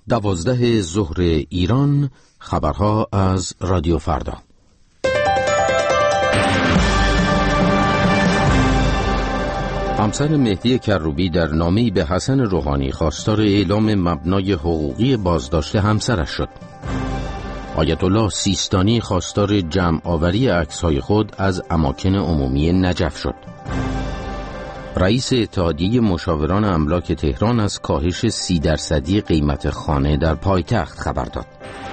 12 ظهر ایران. خبرها از رادیو فردا. همسر مهدی کروبی در نامه‌ای به حسن روحانی خواستار اعلام مبنای حقوقی بازداشت همسرش شد. آیت الله سیستانی خواستار جمع آوری عکس‌های خود از اماکن عمومی نجف شد. رئیس اتحادیه مشاوران املاک تهران از کاهش 30% قیمت خانه در پایتخت خبر داد.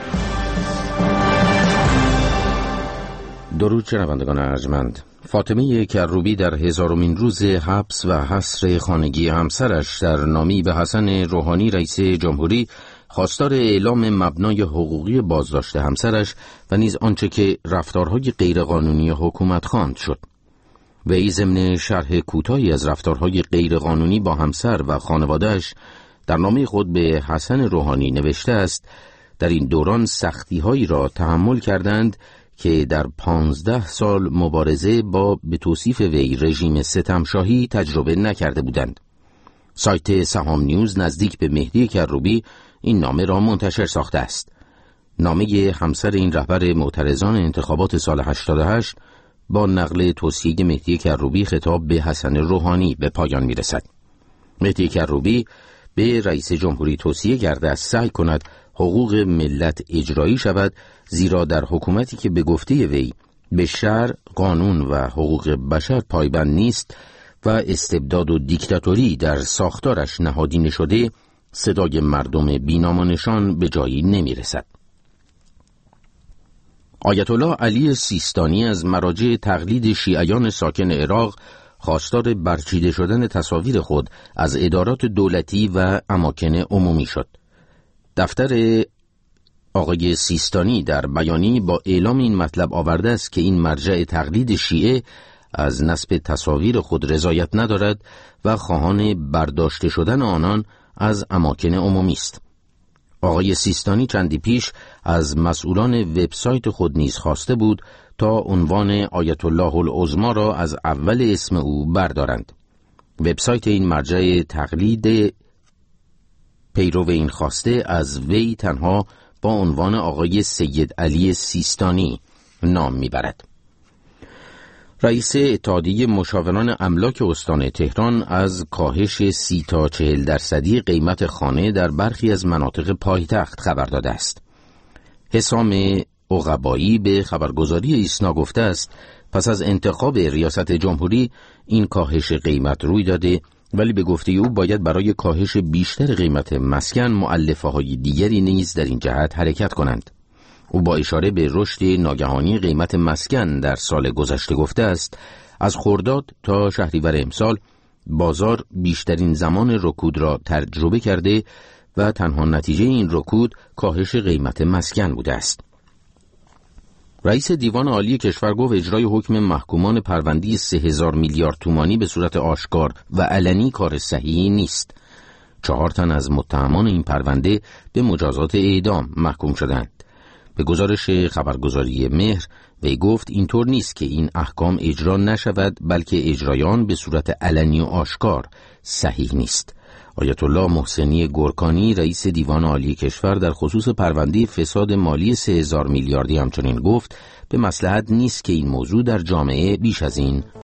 درود شنوندگان ارجمند. فاطمه کروبی در 1000مین روز حبس و حصر خانگی همسرش در نامه‌ای به حسن روحانی رئیس جمهوری خواستار اعلام مبنای حقوقی بازداشت همسرش و نیز آنچه که رفتارهای غیرقانونی حکومت خواند شد. وی ضمن شرح کوتاهی از رفتارهای غیرقانونی با همسر و خانواده‌اش در نامه خود به حسن روحانی نوشته است: در این دوران سختی‌هایی را تحمل کردند که در 15 سال مبارزه با به توصیف وی رژیم ستمشاهی تجربه نکرده بودند. سایت سهام نیوز نزدیک به مهدی کروبی این نامه را منتشر ساخته است. نامه همسر این رهبر معترضان انتخابات سال 88 با نقل توصیه مهدی کروبی خطاب به حسن روحانی به پایان می‌رسد. مهدی کروبی به رئیس جمهوری توصیه کرده است سعی کند حقوق ملت اجرایی شود، زیرا در حکومتی که به گفته وی به شرع، قانون و حقوق بشر پایبند نیست و استبداد و دیکتاتوری در ساختارش نهادینه شده، صدای مردم بی‌نام به جایی نمی‌رسد. آیت الله علی سیستانی از مراجع تقلید شیعیان ساکن عراق خواستار برچیده شدن تصاویر خود از ادارات دولتی و اماکن عمومی شد. دفتر آقای سیستانی در بیانیه‌ای با اعلام این مطلب آورده است که این مرجع تقلید شیعه از نصب تصاویر خود رضایت ندارد و خواهان برداشته شدن آنان از اماکن عمومی است. آقای سیستانی چندی پیش از مسئولان وبسایت خود نیز خواسته بود تا عنوان آیت الله العظمی را از اول اسم او بردارند. وبسایت این مرجع تقلید پیرو این خواسته از وی تنها با عنوان آقای سید علی سیستانی نام میبرد. رئیس اتحادیه مشاوران املاک استان تهران از کاهش 30 تا 40% قیمت خانه در برخی از مناطق پایتخت خبر داده است. حسام عقبایی به خبرگزاری ایسنا گفته است پس از انتخاب ریاست جمهوری این کاهش قیمت روی داده، ولی به گفته او باید برای کاهش بیشتر قیمت مسکن مؤلفه‌های دیگری نیز در این جهت حرکت کنند. او با اشاره به رشد ناگهانی قیمت مسکن در سال گذشته گفته است از خرداد تا شهریور امسال بازار بیشترین زمان رکود را تجربه کرده و تنها نتیجه این رکود کاهش قیمت مسکن بوده است. رئیس دیوان عالی کشور گفت اجرای حکم محکومان پرونده‌ای 3000 میلیارد تومانی به صورت آشکار و علنی کار صحیحی نیست. 4 تن از متهمان این پرونده به مجازات اعدام محکوم شدند. به گزارش خبرگزاری مهر وی گفت اینطور نیست که این احکام اجرا نشود، بلکه اجرای آن به صورت علنی و آشکار صحیح نیست. آیت الله محسنی گرکانی رئیس دیوان عالی کشور در خصوص پرونده فساد مالی 3000 میلیاردی همچنین گفت به مصلحت نیست که این موضوع در جامعه بیش از این